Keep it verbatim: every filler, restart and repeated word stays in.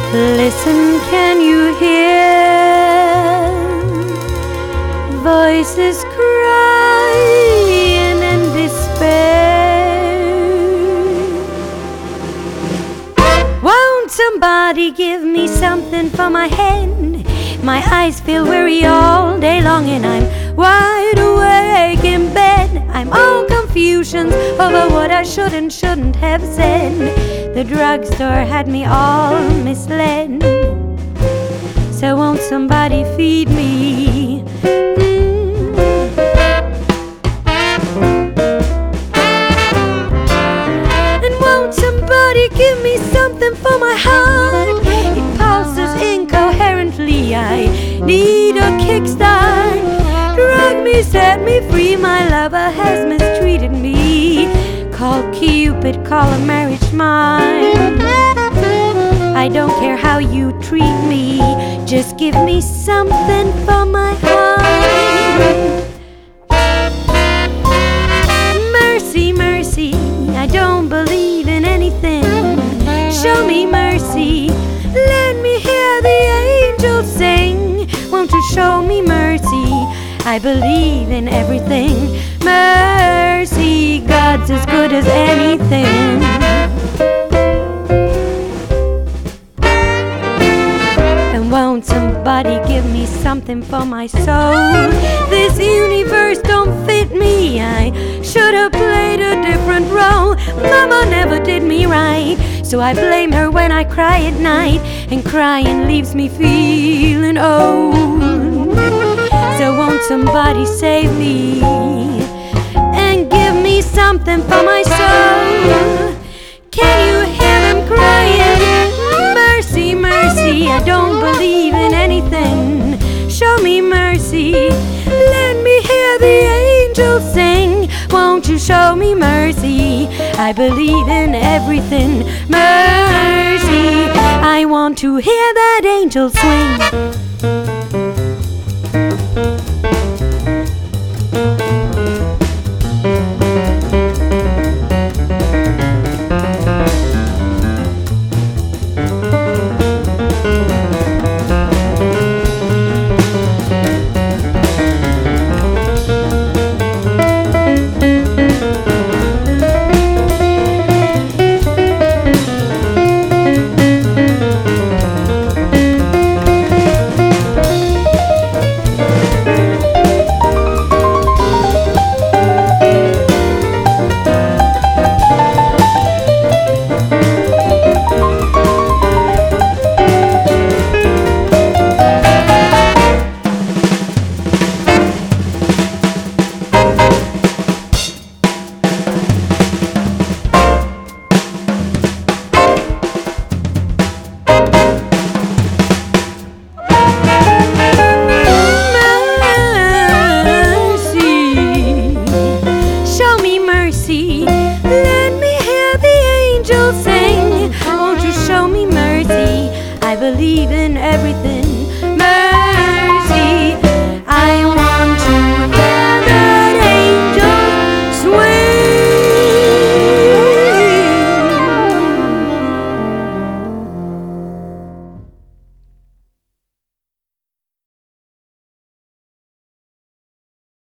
Listen, can you hear voices crying in despair? Won't somebody give me something for my head? My eyes feel weary all day long and I'm wide awake in bed. I'm all confusions over what I should and shouldn't have said. The drugstore had me all misled. So won't somebody feed me? Mm. And won't somebody give me something for my heart? It pulses incoherently, I need a kickstart. Drug me, set me free, my lover has mistreated me. Call Cupid, call a marriage mine. I don't care how you treat me, just give me something for my heart. Mercy, mercy, I don't believe in anything. Show me mercy, let me hear the angels sing. Won't you show me mercy? I believe in everything. Mercy, God's as good as anything. And won't somebody give me something for my soul? This universe don't fit me, I should have played a different role. Mama never did me right, so I blame her when I cry at night. And crying leaves me feeling old. So won't somebody save me and give me something for my soul? Can you hear them crying? Mercy, mercy, I don't believe in anything. Show me mercy, let me hear the angels sing. Won't you show me mercy? I believe in everything. Mercy, I want to hear that angel swing.